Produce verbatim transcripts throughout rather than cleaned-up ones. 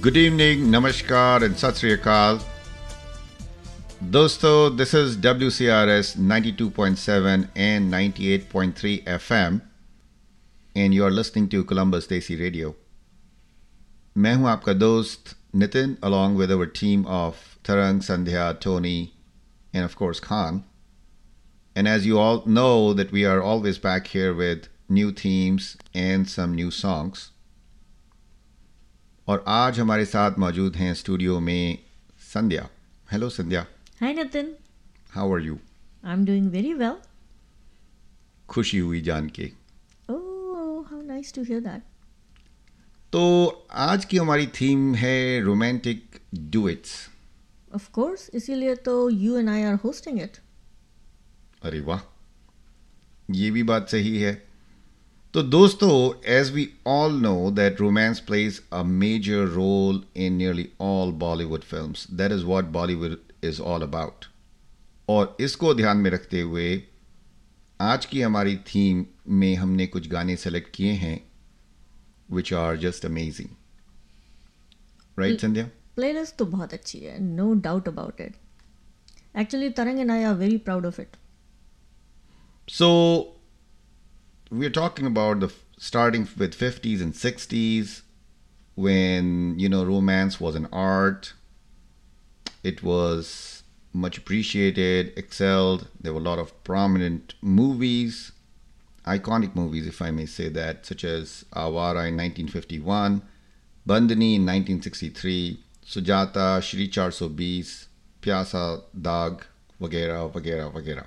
Good evening, namaskar, and sat sri akal. Dosto, this is W C R S ninety-two point seven and ninety-eight point three F M, and you are listening to Columbus Desi Radio. मैं हूं आपका दोस्त Nitin, along with our team of Tarang, Sandhya, Tony, and of course Khan. And as you all know that we are always back here with new themes and some new songs. और आज हमारे साथ मौजूद हैं studio में Sandhya. Hello Sandhya. Hi Nitin. How are you? I'm doing very well. खुशी हुई जान के. Oh, how nice to hear that. तो आज की हमारी थीम है रोमांटिक डुएट्स. Of course, इसीलिए तो you and I are hosting it. अरे वाह, ये भी बात सही है. तो दोस्तों, as we all know that romance plays a major role in nearly all Bollywood films. That is what Bollywood is all about. और इसको ध्यान में रखते हुए आज की हमारी थीम में हमने कुछ गाने सेलेक्ट किए हैं which are just amazing. Right, Sandhya? Playlist तो बहुत अच्छी है, no doubt about it. Actually, Tarang and I are very proud of it. So, we're talking about the starting with fifties and sixties when, you know, romance was an art. It was much appreciated, excelled. There were a lot of prominent movies, iconic movies, if I may say that, such as Awara in nineteen fifty-one, Bandhani in nineteen sixty-three, Sujata, Shri four twenty, Pyasa Daag, वगैरह वगैरह वगैरह.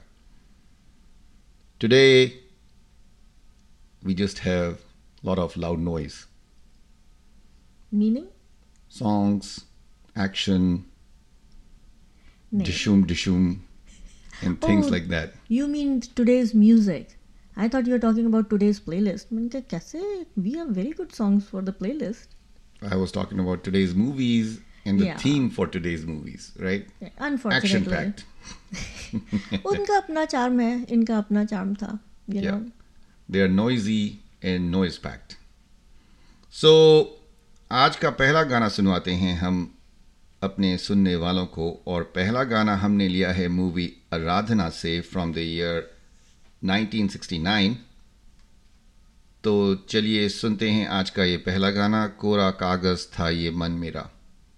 Today, we just have a lot of loud noise. Meaning? Songs, action, नहीं. dishum dishum, and things Oh, like that. You mean today's music? I thought you were talking about today's playlist. मैंने कहा कैसे? We have very good songs for the playlist. I was talking about today's movies and the Yeah. theme for today's movies, right? Unfortunately. Action-packed. उनका अपना charm है, इनका अपना charm था. You Yeah. know. They are noisy and noise-packed. So, आज का पहला गाना सुनवाते हैं हम अपने सुनने वालों को. और पहला गाना हमने लिया है मूवी आराधना से from the year nineteen sixty-nine. तो चलिए सुनते हैं आज का ये पहला गाना. कोरा कागज था ये मन मेरा.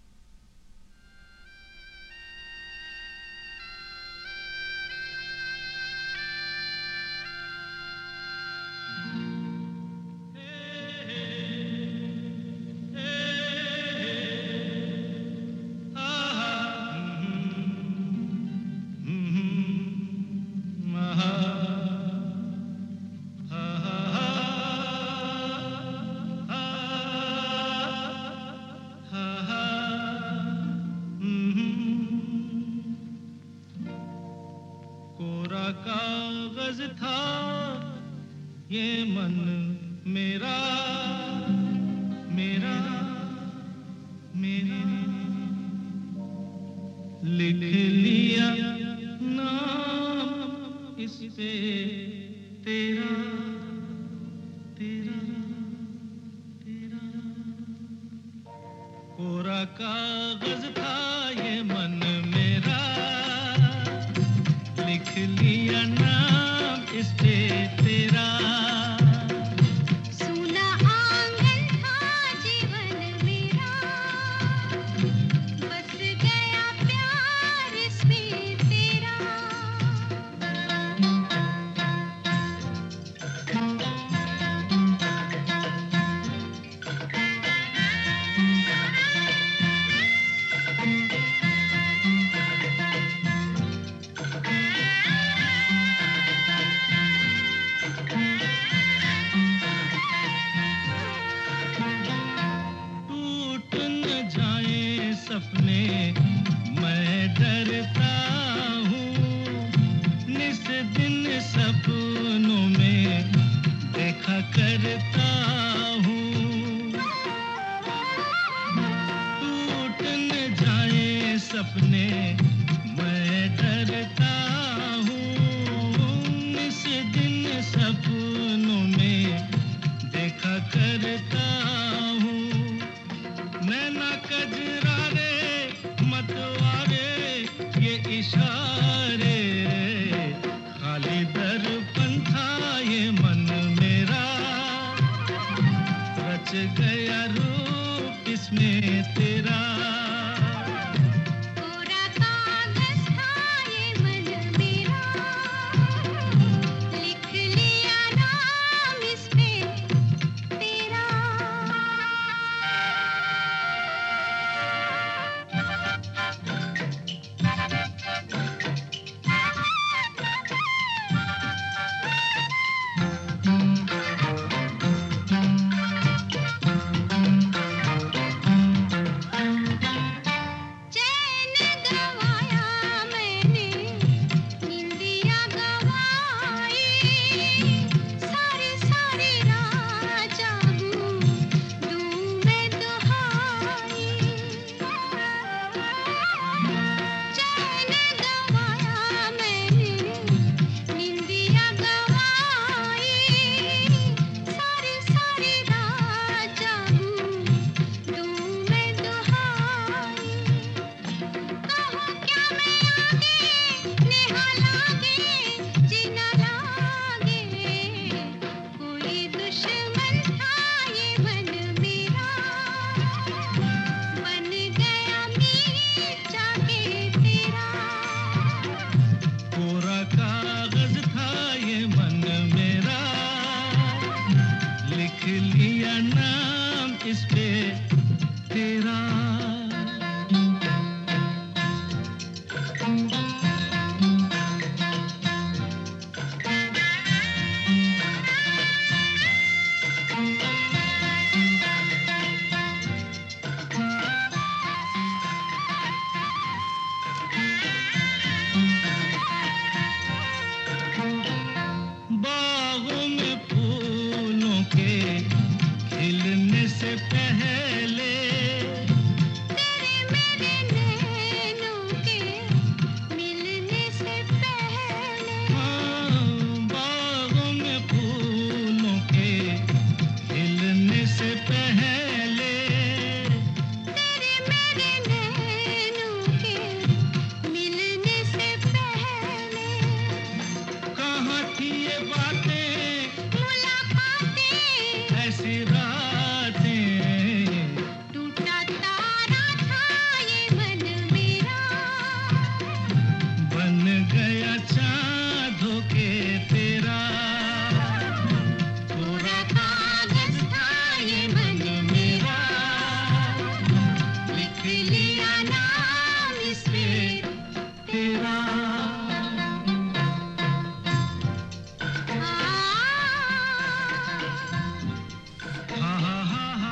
कागज था ये मन मेरा मेरा मेरा लिख लिया नाम इस पे तेरा तेरा तेरा कोरा कागज था ये मन मेरा लिख लिया नाम इस पे तेरा सूना आंगन था जीवन मेरा बस गया प्यार इसमें तेरा सपने मैं डरता हूँ निस दिन सपनों में देखा करता हूँ टूट न जाए सपने मैं डरता हूँ निस दिन सपनों में देखा करता हूँ नैना रच गया रूप इसमें तेरा कोरा कागज था ये मन मेरा लिख लिया नाम इस पे तेरा चैन गवाया मैंने निंदिया गवाई सारी सारी रात जागूं दूं मैं दुहाई चैन गवाया मैंने निंदिया गवाई सारी सारी रात जागूं दूं मैं दुहाई कहो क्या मैं आगे नेहा लागे जीना लागे कोई दुश्मन था ये मन मेरा बन गया मीत जाके तेरा कोरा कागज था ये मन मेरा लिख लिया नाम इस पे तेरा बागों में फूलों के खिलने से पहले तेरे मेरे नैनों के मिलने से पहले हाँ, बागों में फूलों के खिलने से पहले तेरे मेरे नैनों के मिलने से पहले कहाँ थी ये बातें मुलाकातें ऐसी रातें टूटा तारा था ये मन मेरा बन गया चाँद होके तेरा कोरा कागज था ये मन मेरा लिख लिया नाम इस पे तेरा आ, हा हा हा हा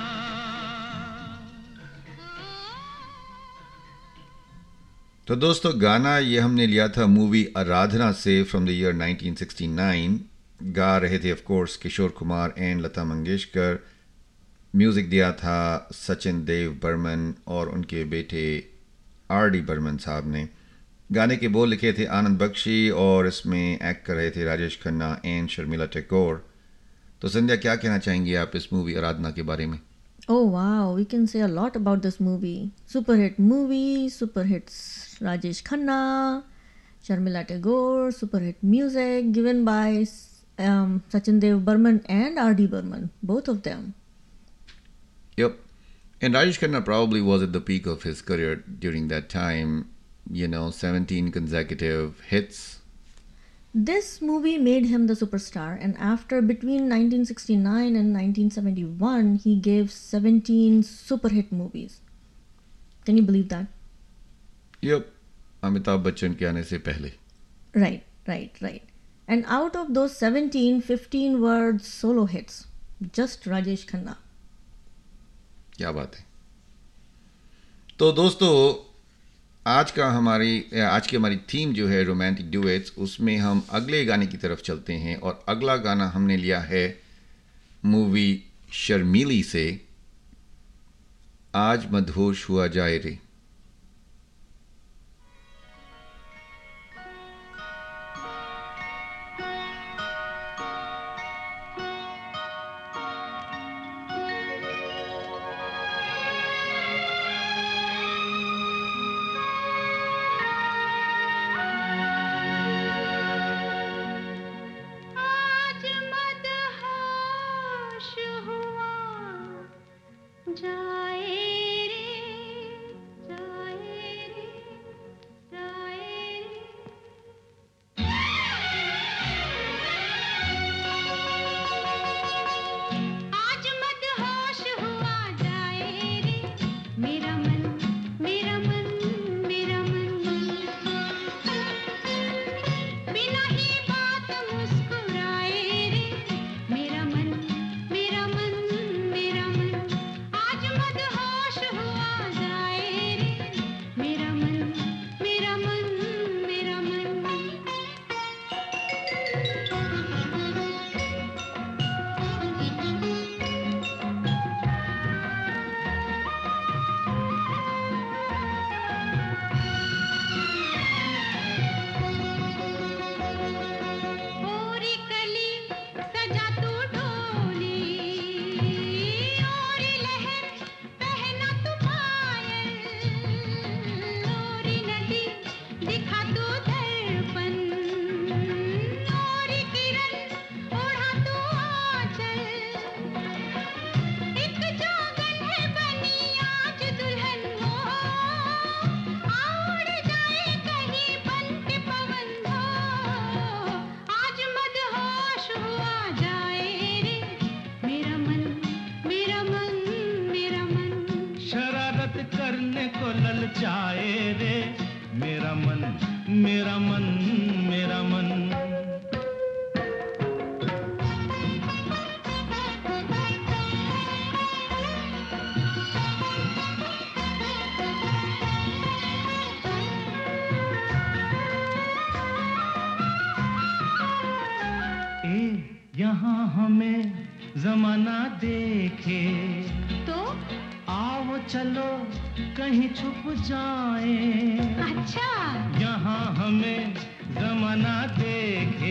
तो दोस्तों गाना ये हमने लिया था मूवी आराधना से from the year nineteen sixty nine. गा रहे थे of course Kishore Kumar and Lata Mangeshkar. Music दिया था सचिन देव बर्मन और उनके बेटे आर डी बर्मन साहब ने. गाने के बोल लिखे थे आनंद बख्शी और इसमें एक्ट कर रहे थे राजेश खन्ना एंड शर्मिला टैगोर. तो संध्या क्या कहना चाहेंगी आप इस मूवी आराधना के बारे में? Oh wow, we can say a lot about this movie. Super hit movie, super hits Rajesh Khanna, Sharmila Tagore, super hit music given by um, Sachin Dev Burman and R D Burman, both of them. Yep. And Rajesh Khanna probably was at the peak of his career during that time. You know, seventeen consecutive hits. This movie made him the superstar, and after between nineteen sixty-nine and nineteen seventy-one, he gave seventeen super hit movies. Can you believe that? Yep. Amitabh Bachchan के आने से पहले. Right, right, right. And out of those seventeen, fifteen were solo hits. Just Rajesh Khanna. क्या बात है. तो दोस्तों आज का हमारी आज की हमारी थीम जो है रोमांटिक डुएट्स, उसमें हम अगले गाने की तरफ चलते हैं और अगला गाना हमने लिया है मूवी शर्मीली से, आज मदहोश हुआ जाए रे. आज मदहोश हुआ को ललचाए रे मेरा मन मेरा मन मेरा मन ए यहाँ हमें जमाना देखे तो आओ चलो कहीं छुप जाए अच्छा यहाँ हमें जमाना देखे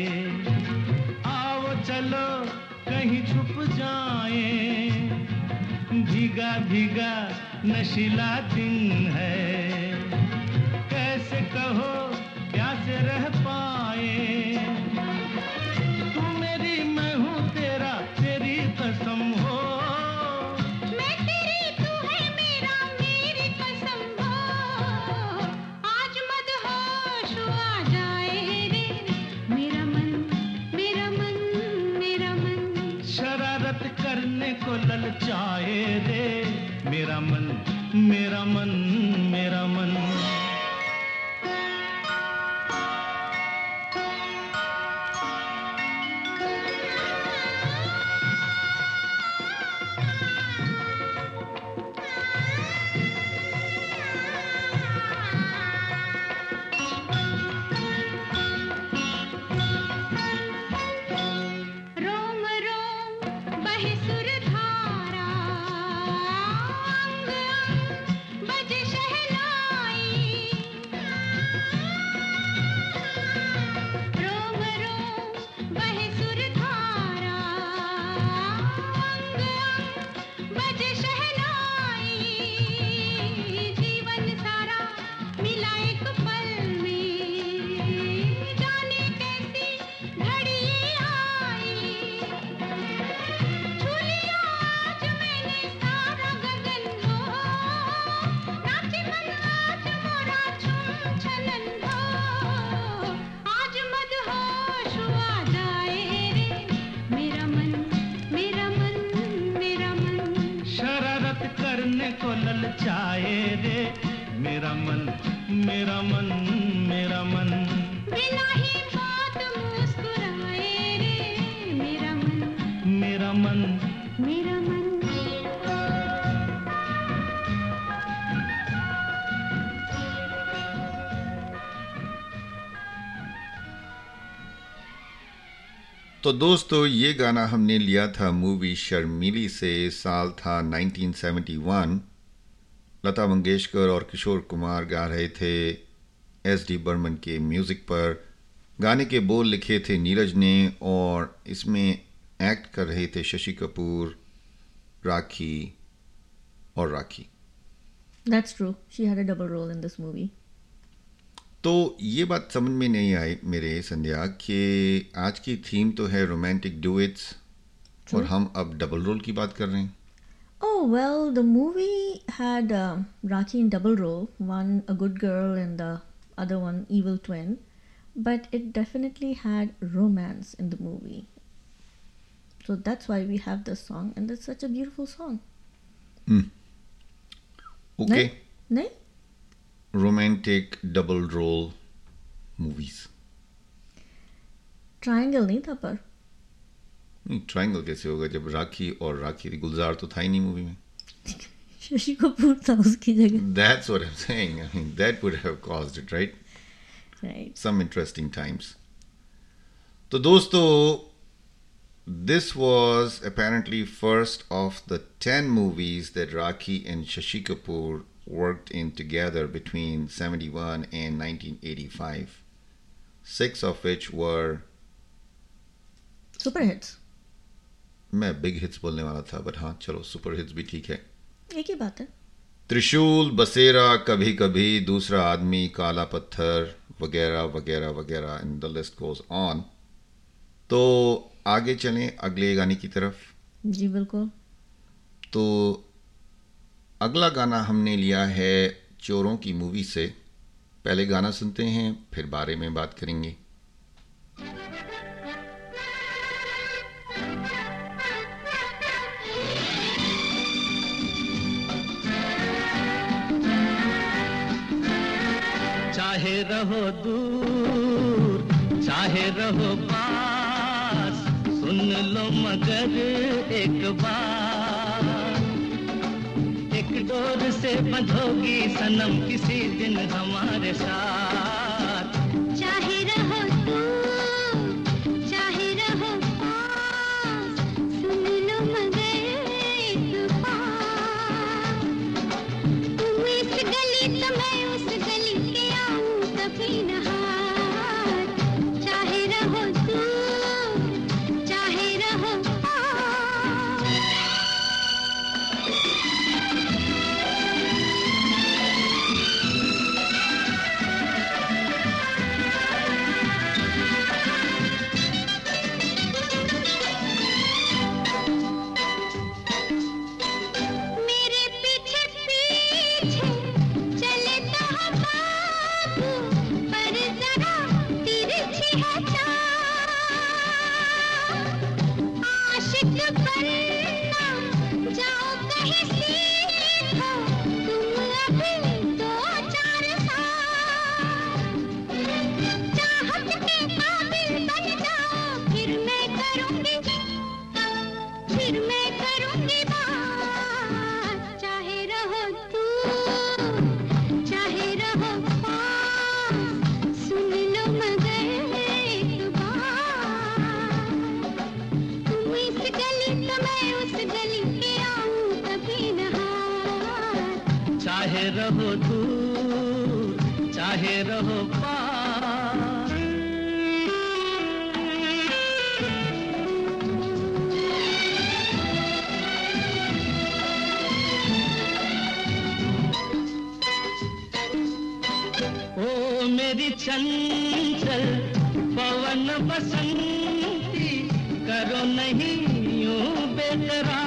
आओ चलो कहीं छुप जाए भीगा भीगा नशीला दिन है कैसे कहो प्यासे रह पाए तू मेरी मैं हूँ तेरा तेरी कसम हो मैं तेरी तू है मेरा मेरी कसम हो आज मदहोश आ जाए रे मेरा मन मेरा मन मेरा मन शरारत करने को ललचाए रे मेरा मन मेरा मन मेरा मन रोम रोम बहे सुर धारा अंग अंग बजे शहनाई रोम रोम बहे सुर धारा अंग अंग बजे शहनाई जीवन सारा मिला एक पल में जाने कैसी घड़ी आई छू लिया आज मैंने सारा गगन हो नाचे मन आज मोरा झूम छलन हो आज मदहोश आ जाए रे मेरा मन मेरा मन मेरा मन शरारत करने को ललचाए रे मेरा मन मेरा मन मेरा मन बिना ही बात मुस्कुराए रे मेरा मन मेरा मन मेरा मन तो दोस्तों ये गाना हमने लिया था मूवी शर्मीली से। साल था nineteen seventy one. Lata Mangeshkar और किशोर कुमार गा रहे थे एस डी बर्मन के म्यूज़िक पर। गाने के बोल लिखे थे नीरज ने और इसमें एक्ट कर रहे थे शशि कपूर, राखी और राखी। That's true. She had a double role in this movie. तो ये बात समझ में नहीं आई मेरे संध्या कि आज की थीम तो है रोमांटिक डुएट्स और हम अब डबल रोल की बात कर रहे हैं। Oh, well, the movie had uh, Rakhi in double role, one a good girl and the other one evil twin, but it definitely had romance in the movie. So that's why we have this song, and it's such a beautiful song. Okay, नहीं? Romantic double role movies. Triangle नहीं था पर नहीं, triangle कैसे होगा जब राखी और राखी थी? गुलजार तो था ही नहीं मूवी में। शशि कपूर था उसकी जगह। That's what I'm saying. I mean, that would have caused it, right? Right. Some interesting times. तो दोस्तों, this was apparently first of the ten movies that Rakhi and Shashi Kapoor worked in together between seventy-one and nineteen eighty-five. Six of which were super hits. मैं big hits बोलने वाला था, but हाँ चलो super hits भी ठीक है। एक ही बात है। त्रिशूल, बसेरा, कभी कभी, दूसरा आदमी, काला पत्थर वगैरह वगैरह वगैरह, and the list goes on. तो आगे चलें अगले गाने की तरफ। जी बिल्कुल। तो अगला गाना हमने लिया है चोरों की मूवी से। पहले गाना सुनते हैं, फिर बारे में बात करेंगे। रहो दूर चाहे रहो पास, सुन लो मगर एक बार, एक डोर से बंधोगी सनम किसी दिन हमारे साथ। चाहे रहो दूर चाहे रहो पास, सुन लो मगर एक बार, तुम इस गली तो मैं उस गली के आऊं कभी न हार। चाहे रहो दूर चाहे रहो पास। मेरे पीछे पीछे चले तो हम बाबू, पर जरा तिरछी है चाल। आशिक बनना जाओ कहीं सीखो, तुम अभी दो चार साल। चाहत के काबिल बन जाओ, फिर मैं करूंगी फिर मैं करूंगी बात। चाहे रहो दूर चाहे रहो पास, सुन लो मगर एक बार, तुम इस गली तो मैं उस गली के आऊं कभी न हार। चाहे रहो दूर चाहे रहो पास। ओ मेरी चंचल पवन बसंती, करो नहीं यूं बेकरार,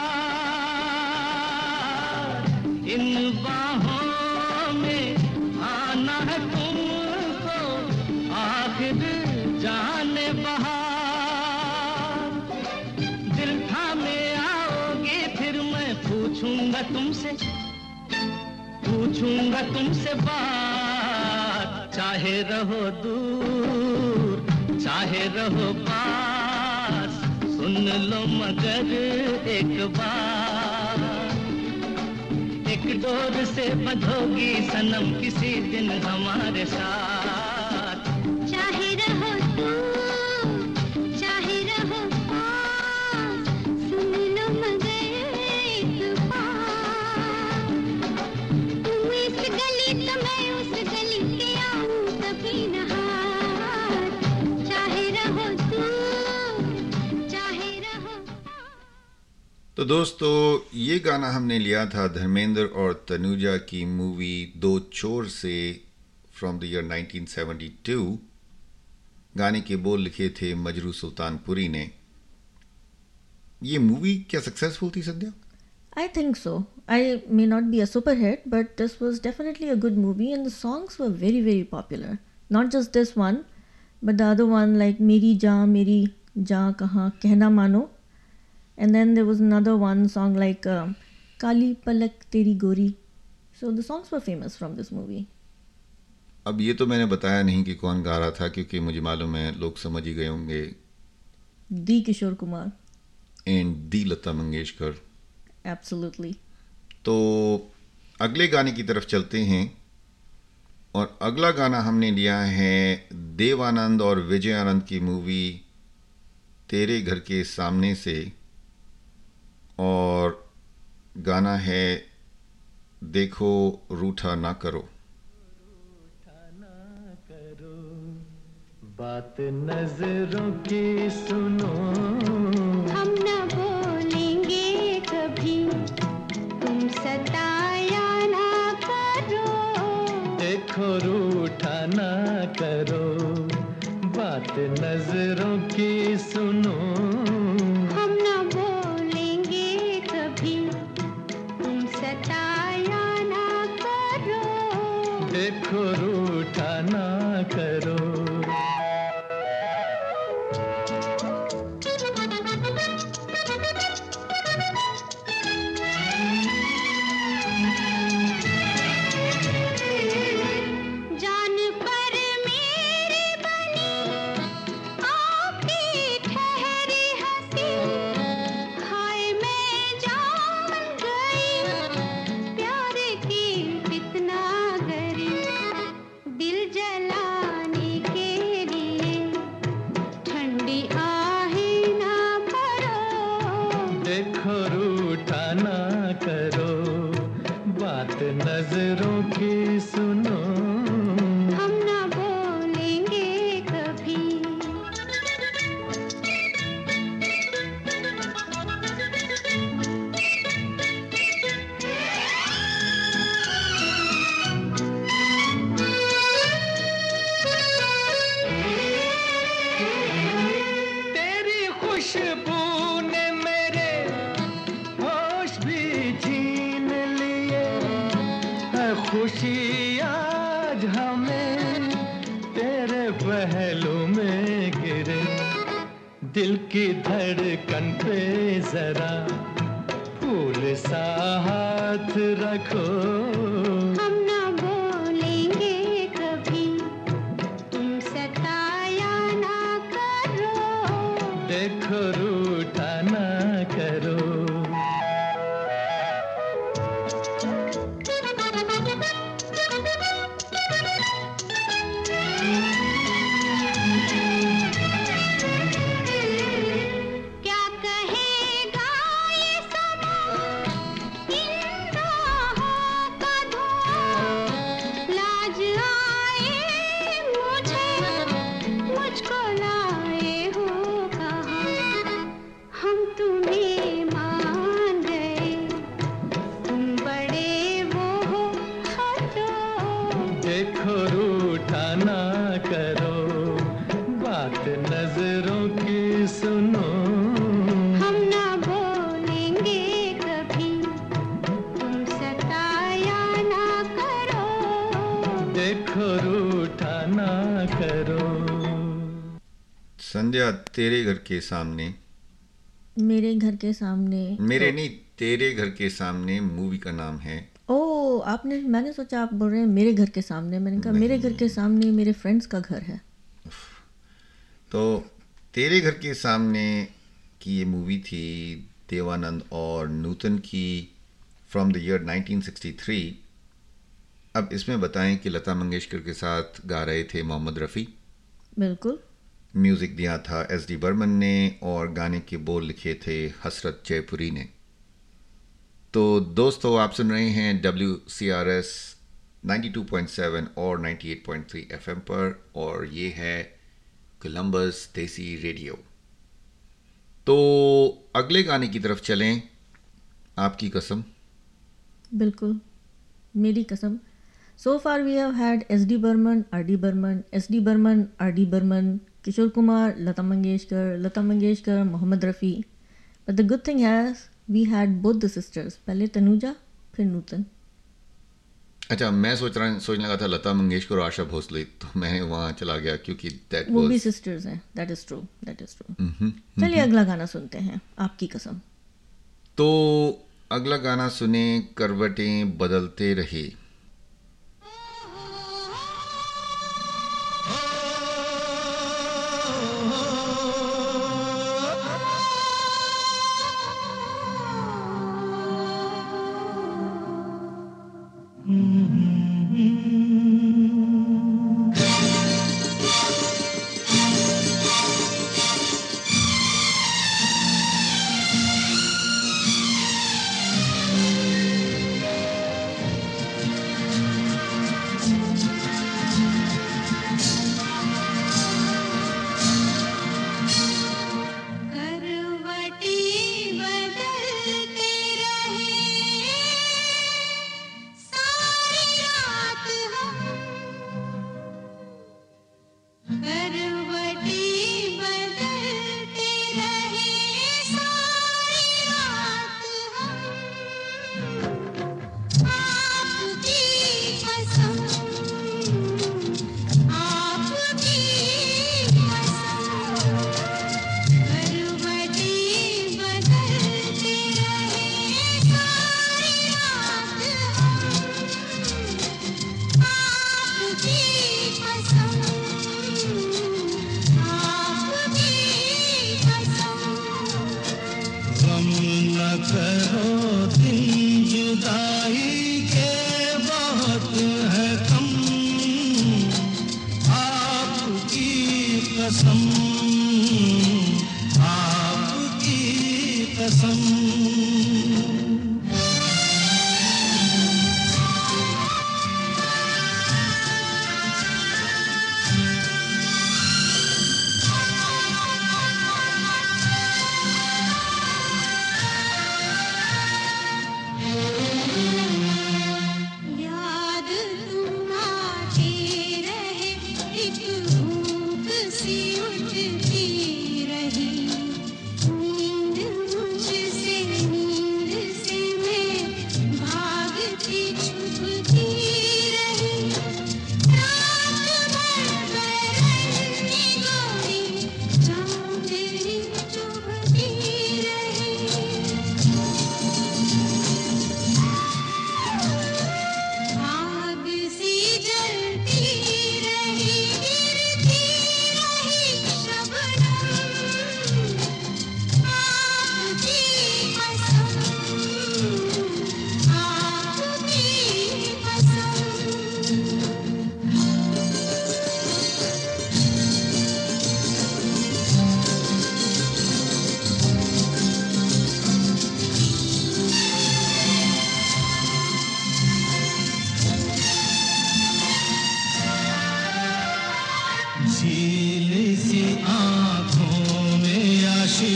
इन बाहों में आना है तुमको आखिर जाने बहार। दिल थामे आओगे फिर मैं पूछूंगा तुमसे पूछूंगा तुमसे बात। चाहे रहो दूर चाहे रहो पास, सुन लो मगर एक बार, एक डोर से बंधोगी सनम किसी दिन हमारे साथ। चाहे रहो दूर चाहे रहो पास, सुन लो मगर एक बार, तुम इस गली तो मैं उस गली के आऊं कभी न हार। चाहे रहो दूर चाहे रहो पास। तो दोस्तों, ये गाना हमने लिया था धर्मेंद्र और तनुजा की मूवी दो चोर से from the year nineteen seventy two. गाने के बोल लिखे थे मजरू सुल्तानपुरी ने। ये मूवी क्या सक्सेसफुल थी संध्या? I think so. I may not be a super hit, but this was definitely a good movie, and the songs were very, very popular. Not just this one, but the other one like Meri Jaan, Meri Jaan Kahan, Kehna Mano. And then there was another one song like uh, Kali Palak Teri Gori. So the songs were famous from this movie. अब ये तो मैंने बताया नहीं कि कौन गा रहा था, क्योंकि मुझे मालूम है लोग समझ ही गए होंगे। D. Kishore Kumar. And the Lata Mangeshkar. Absolutely. तो अगले गाने की तरफ चलते हैं, और अगला गाना हमने लिया है देवानंद और विजय आनंद की मूवी तेरे घर के सामने से, और गाना है देखो रूठा ना करो। बात नजरों की सुनो, हम न बोलेंगे कभी, तुम सताया ना करो। देखो रूठा ना करो, बात नजरों की सुनो, हम न बोलेंगे कभी, तुम सताया ना करो। देखो रूठा ना करो। जान पर खुशबू ने मेरे होश भी छीन लिए है खुशी आज हमें तेरे पहलू में गिरे दिल की धड़कन पे जरा फूल सा हाथ रखो हम ना बोलेंगे कभी तुम सताया ना करो देखो रूठा ना करो क्या कहेगा ये समा इन राहों का धुआं लाज आए मुझे मुझको लाए हो कहाँ हम तुम्हें मान गए तुम बड़े वो हो हटो देखो रूठा ना करो बात नजरों की सुनो हम ना बोलेंगे कभी तुम सताया ना करो देखो रूठा ना करो संध्या, तेरे घर के सामने, मेरे घर के सामने। मेरे नहीं, तेरे घर के सामने मूवी का नाम है। ओ, आपने मैंने सोचा आप बोल रहे हैं मेरे घर के सामने। मैंने कहा मेरे घर के सामने मेरे फ्रेंड्स का घर है। तो तेरे घर के सामने की ये मूवी थी देवानंद और नूतन की from the year nineteen sixty three. अब इसमें बताएं कि लता मंगेशकर के साथ गा रहे थे मोहम्मद रफ़ी, बिल्कुल। म्यूज़िक दिया था एस डी बर्मन ने और गाने के बोल लिखे थे हसरत जयपुरी ने। तो दोस्तों, आप सुन रहे हैं W C R S ninety two point seven और ninety eight point three F M पर, और ये है कोलंबस देसी रेडियो। तो अगले गाने की तरफ चलें, आपकी कसम। बिल्कुल, मेरी कसम। So far we have had S D Burman, R D Burman, S D Burman, R D Burman, Kishore Kumar, Lata Mangeshkar, Lata Mangeshkar, Mohammed Rafi. But the good thing is we had both the sisters. पहले तनुजा, फिर नूतन। अच्छा, मैं सोच रहा सोचने लगा था लता मंगेशकर और आशा भोसले, तो मैं वहाँ चला गया क्योंकि that वो was... भी सिस्टर्स हैं। That is true, that is true. चलिए अगला गाना सुनते हैं, आपकी कसम। तो अगला गाना सुने, करवटें बदलते रहे। करवटें बदलते रहे सारी रात हम करवटें बदलते रहे सारी रात हम आपकी कसम आपकी कसम करवटें बदलते रहे सारी रात हम आपकी कसम आपकी कसम गम न करो दिन जुदाई के बहुत है कम आपकी कसम आपकी कसम याद तुम आते रहे एक भूख सी उठती रही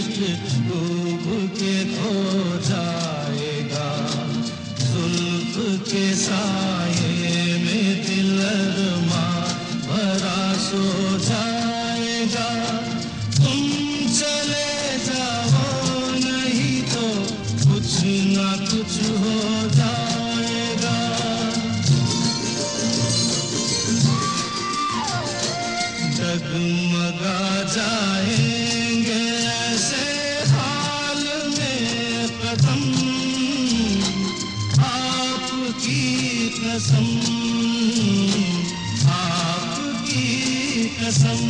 इश्क डूब के खो जाएगा जुल्फ के साये में दिल अरमां भरा सो जाएगा तुम चले जाओ नहीं तो कुछ ना कुछ हो जाएगा डगमगा जाएंगे ऐसे हाल में कदम आपकी कसम आपकी कसम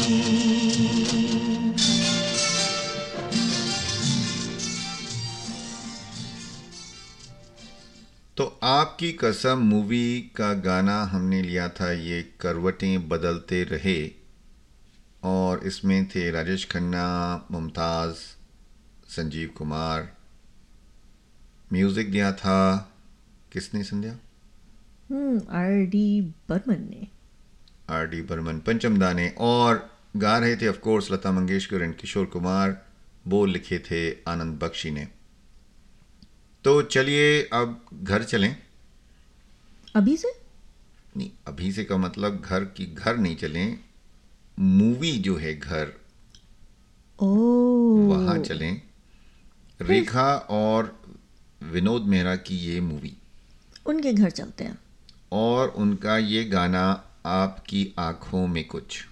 तो आपकी कसम मूवी का गाना हमने लिया था ये करवटें बदलते रहे और इसमें थे राजेश खन्ना, मुमताज़, संजीव कुमार। म्यूज़िक दिया था किसने Sandhya? Hmm R D Burman ने। आर डी बर्मन, पंचमदा ने। और गा रहे थे of course Lata Mangeshkar and Kishore Kumar. बोल लिखे थे आनंद बख्शी ने। तो चलिए अब घर चलें। अभी से नहीं, अभी से का मतलब घर की घर नहीं चलें, मूवी जो है घर ओ वहां चलें। रेखा और विनोद मेहरा की ये मूवी उनके घर चलते हैं और उनका ये गाना आपकी आंखों में कुछ।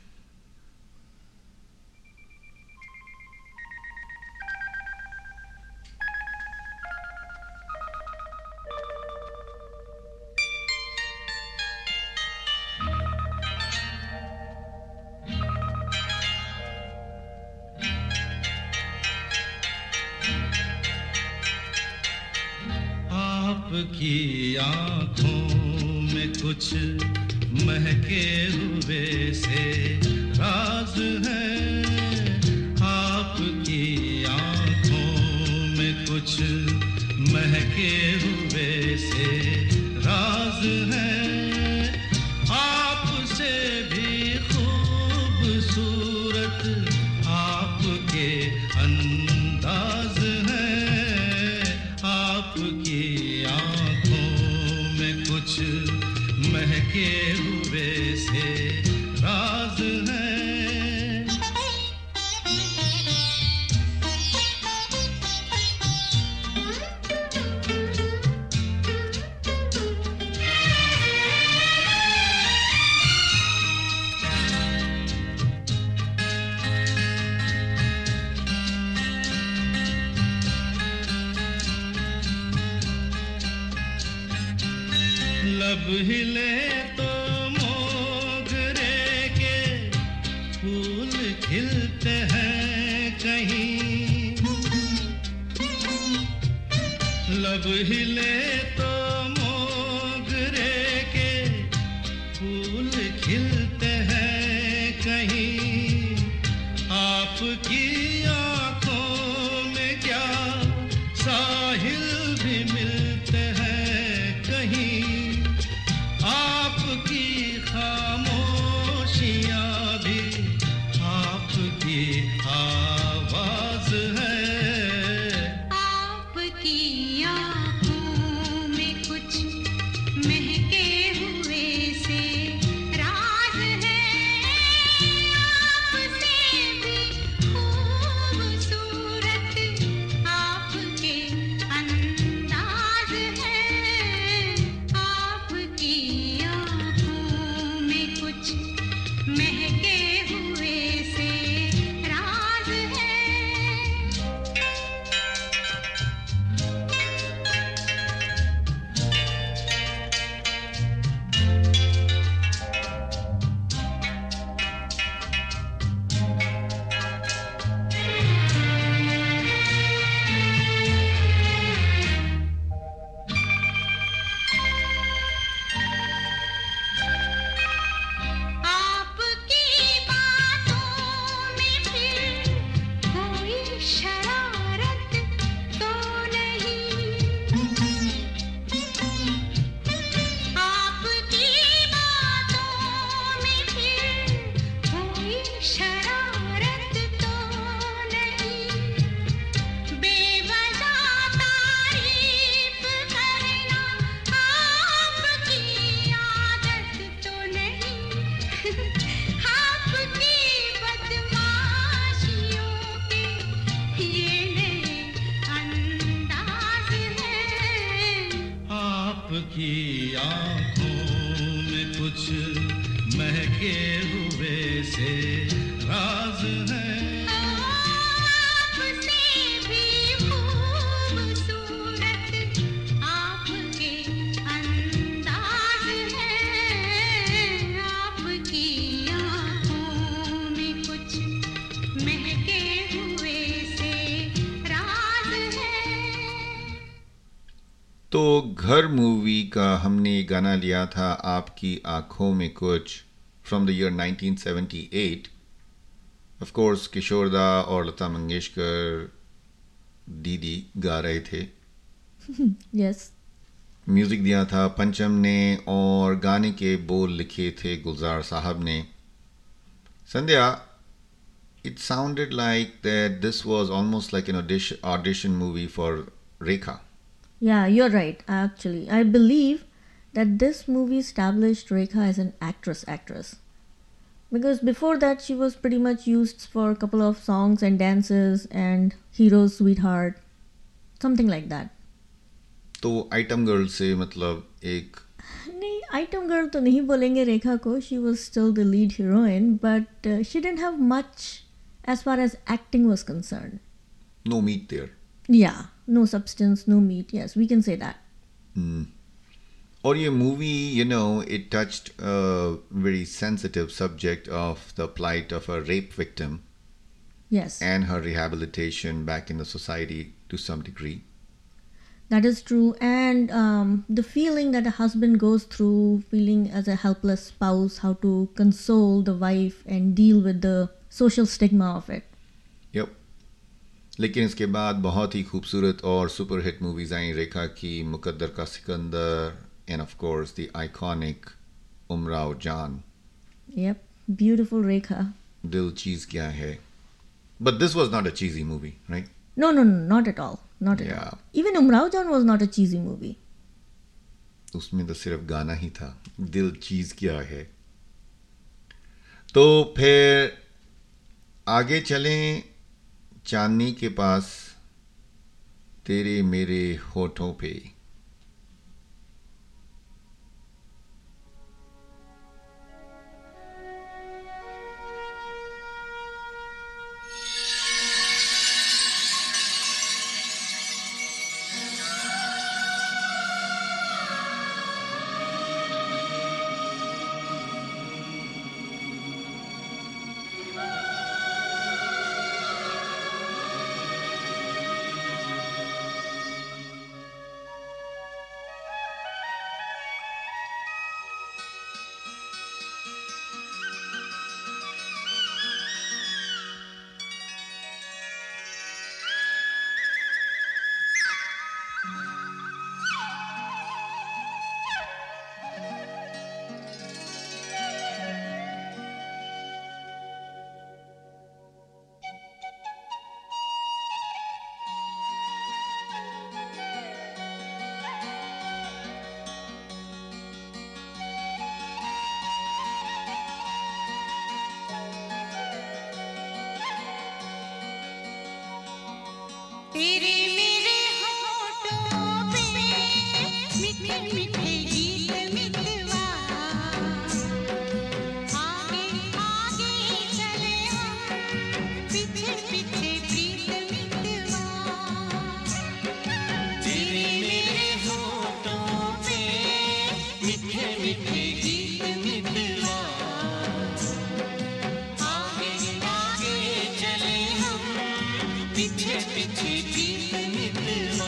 आपकी आंखों में कुछ महके हुए से राज है आपकी आंखों में कुछ महके हुए से राज है आपसे भी खूबसूरत आपके अंदाज है आपकी कुछ महके हुए से राज है लब हिले तो मोगरे के फूल खिलते हैं कहीं लब हिले तो मोगरे के फूल खिलते हैं कहीं आपकी आंखों में क्या साहिल भी मिलते हैं कहीं आपकी खामोशियाँ भी आपकी आवाज है आपकी आँखों में आपकी आंखों में कुछ महके हुए से राज है आपसे भी खूबसूरत आपके अंदाज है आपकी आंखों में कुछ महके हुए से राज है तो घर मूवी का हमने गाना लिया था आपकी आंखों में कुछ from the year nineteen seventy eight. Of course किशोरदा और लता मंगेशकर दीदी गा रहे थे. Yes. म्यूजिक दिया था पंचम ने और गाने के बोल लिखे थे गुलजार साहब ने. Sandhya, it sounded like that this was almost like an audition, audition movie for Rekha. Yeah, you're right, actually. I believe that this movie established Rekha as an actress actress. Because before that she was pretty much used for a couple of songs and dances and Hero's Sweetheart, something like that. तो item girl से मतलब एक नहीं, item girl तो नहीं बोलेंगे रेखा को. She was still the lead heroine, but uh, she didn't have much as far as acting was concerned. No meat there. Yeah, no substance, no meat. Yes, we can say that. और ये movie, you know, it touched a very sensitive subject of the plight of a rape victim Yes, and her rehabilitation back in the society to some degree. that is true. And um, the feeling that a husband goes through, feeling as a helpless spouse, how to console the wife and deal with the social stigma of it. Yep. लेकिन इसके बाद बहुत ही खूबसूरत और super hit movies आई रेखा की. Muqaddar Ka Sikandar and of course the iconic Umrao Jaan. Yep, beautiful Rekha. दिल चीज क्या है. But this was not a cheesy movie, right? No, no, no, not at all. Not at Yeah. all. Even Umrao Jan was not a cheesy movie. उसमें तो सिर्फ गाना ही था, दिल चीज क्या है. तो फिर आगे चलें चांदनी के पास तेरे मेरे होठों पे. तेरे मेरे होठों पे मीठे मीठे गीत मितवा आगे आगे चले हम पीछे पीछे प्रीत मितवा तेरे मेरे होठों पे मीठे मीठे गीत मितवा आगे आगे चले हम पीछे पीछे गीत मितवा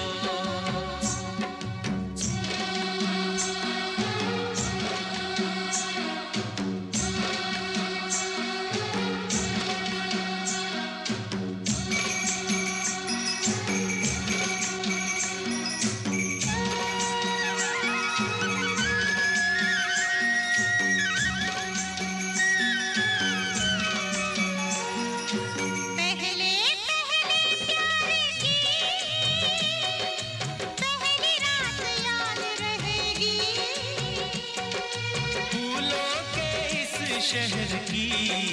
पहले पहले प्यार की पहली रात याद रहेगी फूलों के इस शहर की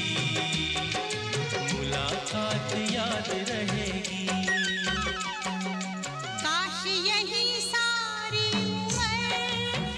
मुलाकात याद रहेगी काश यही सारी उम्र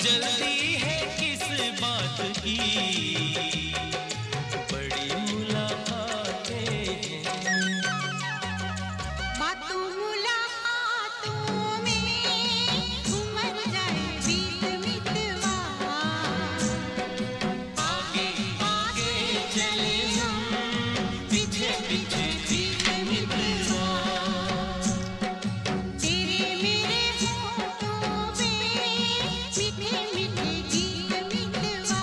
जल्दी है किस बात की, बड़ी मुलाकातें हैं। बातों मुलाकातों में उमर जाए बीत मितवा, आगे आगे चले हम, पीछे पीछे बीत मितवा। तेरे मेरे होठों पे मीठे मीठे गीत मितवा,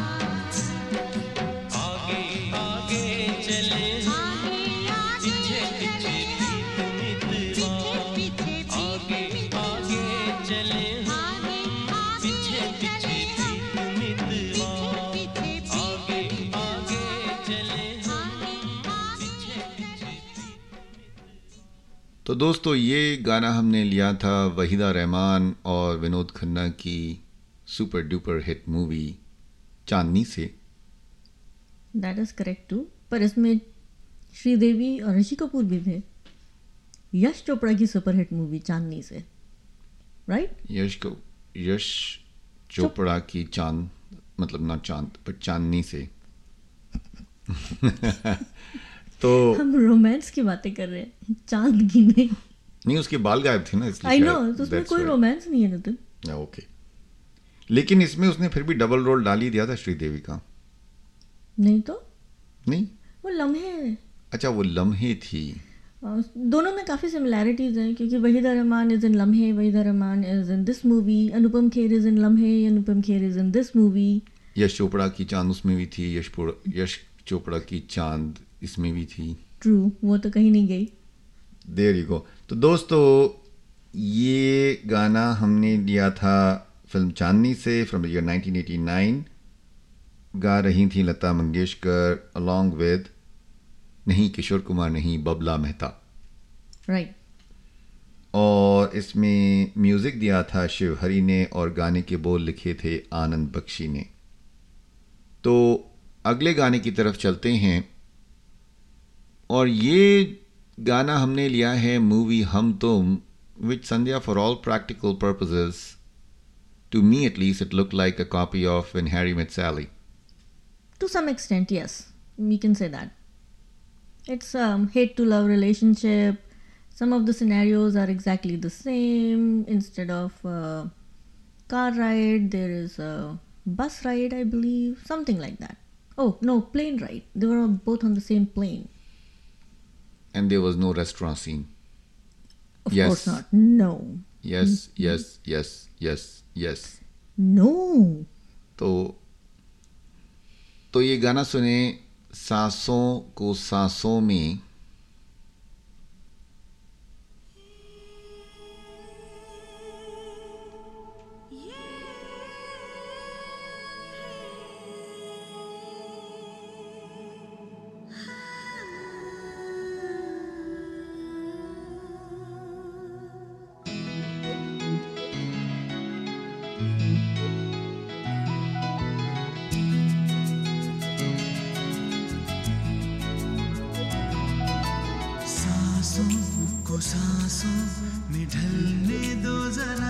आगे आगे चले हम, आगे आगे पीछे पीछे बीत मितवा। पीछे आगे आगे चले हम, आगे पीछे पीछे बीत मितवा। पीछे आगे आगे चले हम, पीछे पीछे तो दोस्तों ये गाना हमने लिया था वहीदा रहमान और विनोद खन्ना की super duper hit movie Chandni से। दैट इज करेक्ट टू, पर इसमें श्रीदेवी और ऋषि कपूर भी थे। यश चोपड़ा की सुपरहिट मूवी चांदनी से, राइट? यश को यश चोपड़ा की चांद, मतलब ना चांद पर चांदनी से। तो हम रोमांस की बातें कर रहे हैं, चांद की नहीं। नहीं, उसके बाल गायब थे ना, इसलिए आई नो, शायद तो उसमें that's कोई why। रोमांस नहीं है नितिन। ओके, लेकिन इसमें उसने फिर भी डबल रोल डाल ही दिया था श्रीदेवी का, नहीं तो नहीं? वो लम्हे, अच्छा, वो लम्हे थी। अ, दोनों में काफ़ी सिमिलैरिटीज़ हैं, क्योंकि Waheeda Rahman is in Lamhe, Waheeda Rahman is in this movie, Anupam Kher is in Lamhe, Anupam Kher is in this movie. Yash Chopra की चांद उसमें भी थी, यश पुर- यश चोपड़ा की चांद इसमें भी थी। ट्रू, वो तो कहीं नहीं गई। There you go. तो दोस्तों ये गाना हमने लिया था फिल्म चांदनी से, from the year nineteen eighty nine. गा रही थी लता मंगेशकर अलॉन्ग विद, नहीं किशोर कुमार, नहीं बबला मेहता। राइट। और इसमें म्यूजिक दिया था शिव हरी ने और गाने के बोल लिखे थे आनंद बख्शी ने। तो अगले गाने की तरफ चलते हैं, और ये गाना हमने लिया है मूवी हम तुम, which Sandhya, for all practical purposes, to me at least, it looked like a copy of When Harry Met Sally. To some extent, yes, we can say that. It's a um, hate to love relationship. Some of the scenarios are exactly the same. Instead of a car ride, there is a bus ride, I believe, something like that. Oh no, plane ride. They were both on the same plane. And there was no restaurant scene. Of Yes. course not. No. Yes, yes, yes, yes, yes. No. तो तो ये गाना सुने, सांसों को सांसों में। सांसों को सांसों में ढलने दो जरा,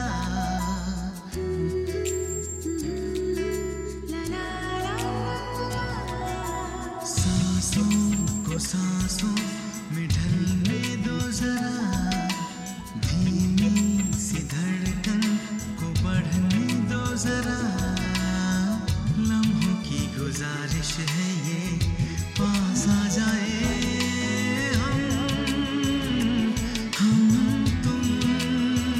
सांसों को सांसों में ढलने दो जरा, धीमी सी धड़कन को बढ़ने दो जरा, लम्हों की गुजारिश है ये पास आ जाए हम हम तुम।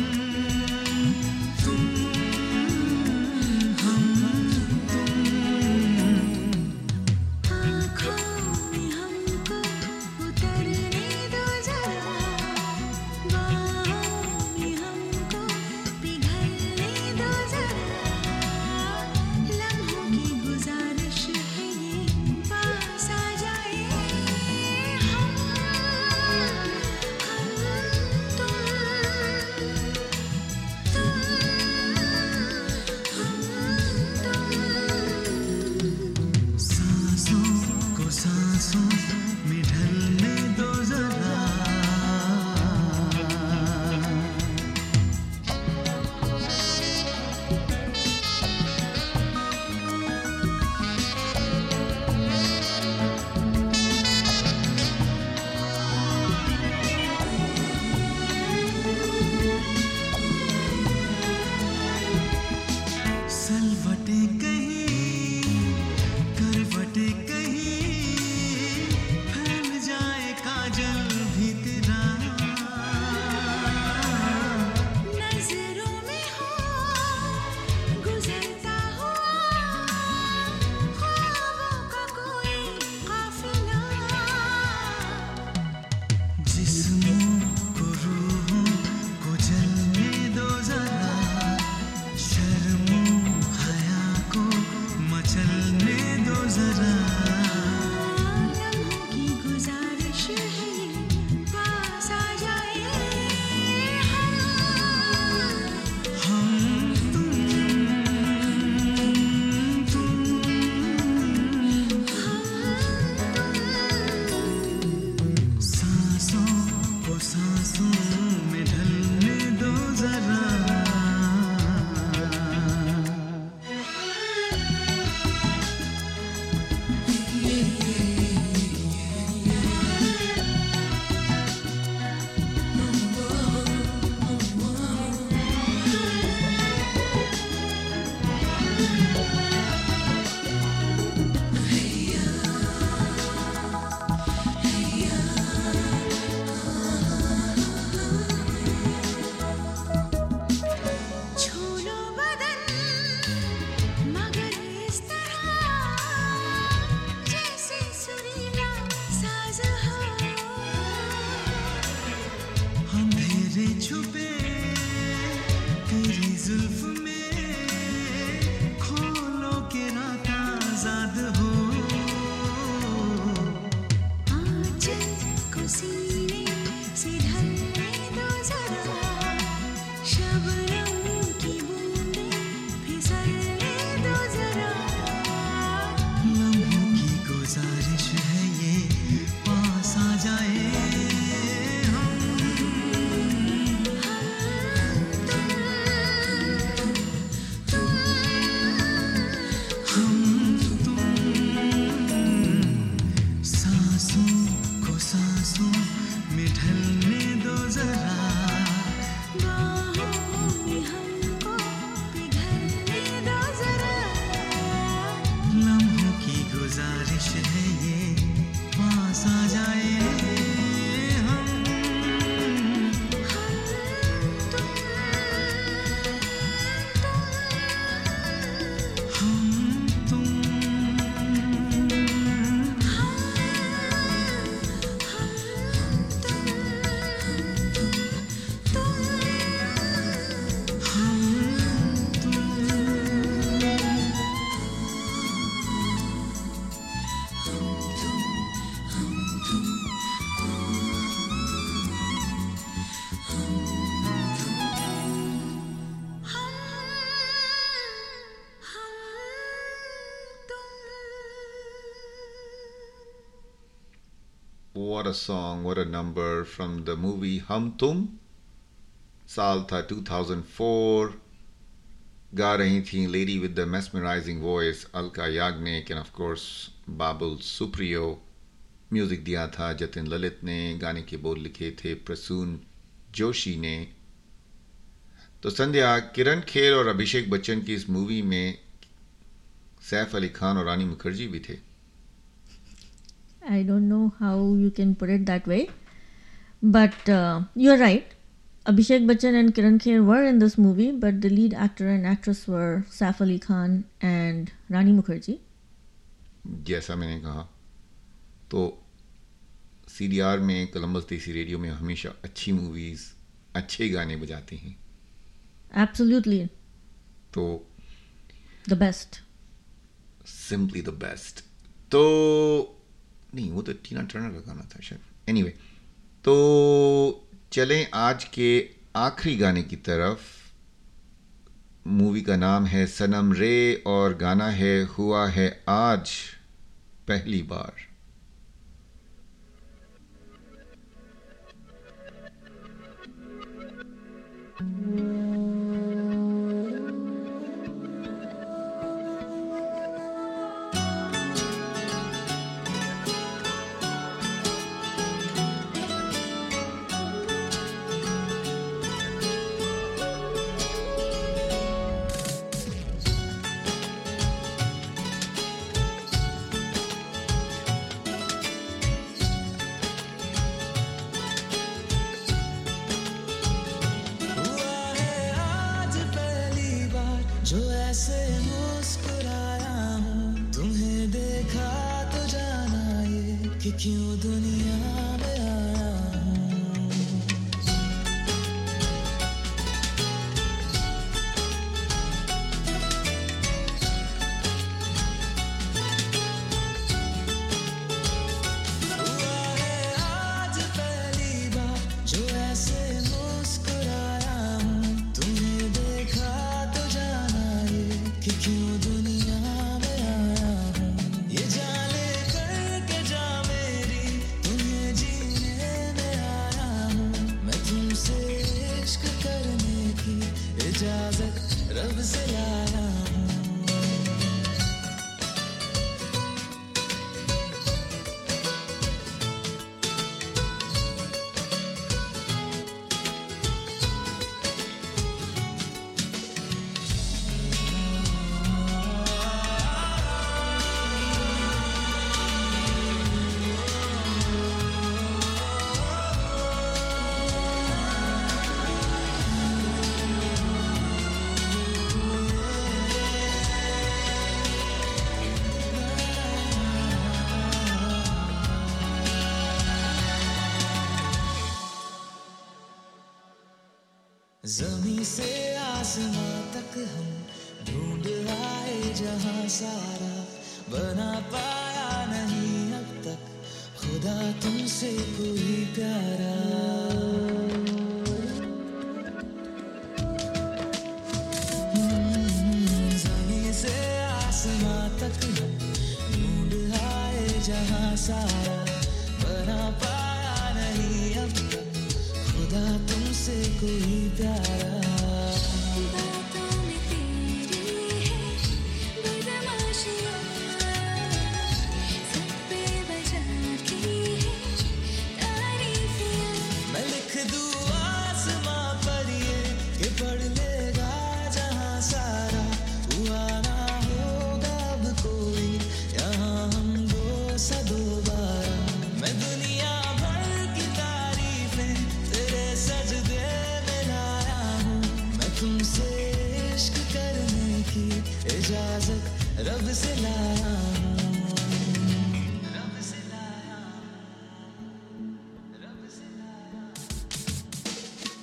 मेरे छुपे तेरी जुल्फ में खोलो के रात आजाद हो आंचल को सीने से ढलने दो जरा शबनम की बूंदें फिसलने दो जरा लम्हों की गुजारिश है ये पास आ जाए गुजारिश है ये पास आ जाए हम हम तुम What a song, what a number from the movie Hum Tum. साल था two thousand four. गा रही थी lady with the mesmerizing voice Alka Yagnik and of course Babul Supriyo. Music दिया था जतिन ललित ने, गाने के बोल लिखे थे प्रसून जोशी ने. तो संध्या, किरण खेर और अभिषेक बच्चन की इस मूवी में सैफ अली खान और रानी मुखर्जी भी थे. I don't know how you can put it that way, but uh, you're right. Abhishek Bachchan and Kiran Kher were in this movie, but the lead actor and actress were Saif Ali Khan and Rani Mukherjee. जैसा मैंने कहा, तो CDR में, Columbus देसी radio में हमेशा अच्छी movies, अच्छे गाने बजाते हैं. Absolutely. तो the best. Simply the best. तो नहीं, वो तो टीना टर्नर का गाना था शायद. एनीवे, तो चलें आज के आखिरी गाने की तरफ. मूवी का नाम है सनम रे और गाना है हुआ है आज पहली बार. क्यों दुनिया में आया हूँ. हुआ है आज पहली बार जो ऐसे मुस्कुराया हूँ. तुम्हें देखा तो जाना ये कि क्यों दुनिया में आया हूँ. ये जाने करके जा इजाजत रब से लाया हूँ. जमी से आसमां तक हम ढूंढ आए जहां सारा, बना पाया नहीं अब तक खुदा तुमसे कोई प्यारा। जमी से आसमां तक हम ढूंढ आए जहां सारा, बना पाया नहीं अब तक खुदा तुमसे कोई प्यारा। बातों में तेरी है बदमाशियाँ, सब पे बजा की है तारीफियाँ। मैं लिख दूँ आसमां पर ये कि पढ़ लेगा जहां सारा, हुआ ना होगा अब कोई यहाँ हम दो सा दोबारा। मैं दुनिया भर की तारीफें तेरे सजदे में लाया हूँ, मैं तुमसे इश्क करने की इजाजत रब से लाया हूँ, रब से लाया हूँ, रब से लाया हूँ।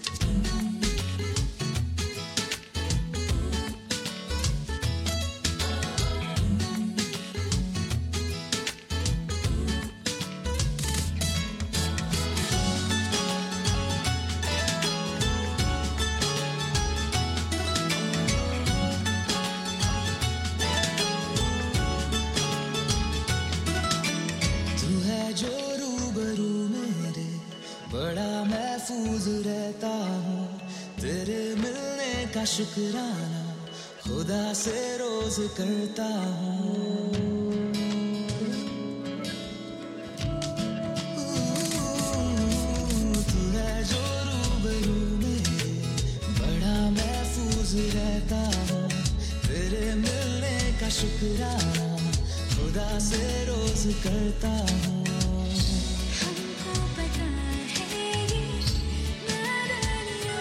तू है जो रूबरू मेरे, बड़ा महफूज रहता हूँ, तेरे मिलने का शुक्राना खुदा से रोज करता हूँ। तू है जो रूबरू मेरे, बड़ा महफूज रहता हूँ, तेरे मिलने का शुक्राना खुदा से रोज करता हूँ। हमको पता है ये नादानियाँ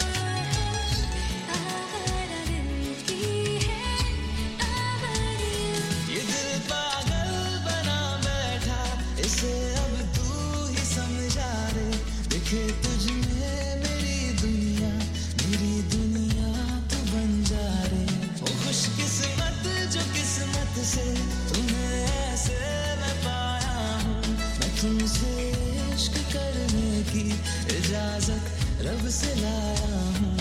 आवारा दिल की है आवारियाँ। ये दिल पागल बना बैठा, इसे अब तू ही समझा रे, दिखे तुझ में मेरी दुनिया, मेरी दुनिया तू बन जा रे। ओ खुशकिस्मत जो किस्मत से तुम्हें ऐसे मैं पाया हूँ, मैं तुमसे इश्क करने की इजाजत रब से लाया हूँ।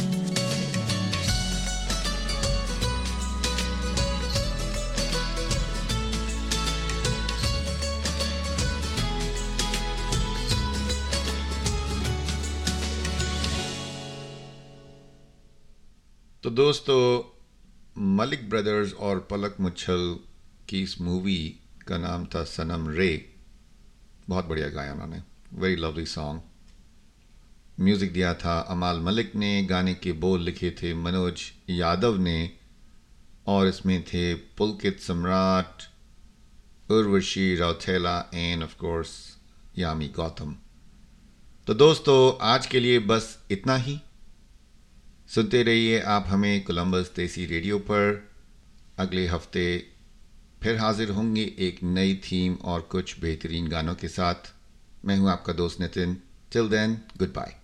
तो दोस्तों, मलिक ब्रदर्स और पलक मुच्छल की इस मूवी का नाम था सनम रे। बहुत बढ़िया गाया उन्होंने, वेरी लवली सॉन्ग। म्यूज़िक दिया था अमाल मलिक ने, गाने के बोल लिखे थे मनोज यादव ने, और इसमें थे Pulkit Samrat, Urvashi Rautela and of course Yami Gautam. तो दोस्तों, आज के लिए बस इतना ही। सुनते रहिए आप हमें कोलंबस देसी रेडियो पर। अगले हफ्ते फिर हाजिर होंगे एक नई थीम और कुछ बेहतरीन गानों के साथ। मैं हूं आपका दोस्त Nitin. Till then, good bye.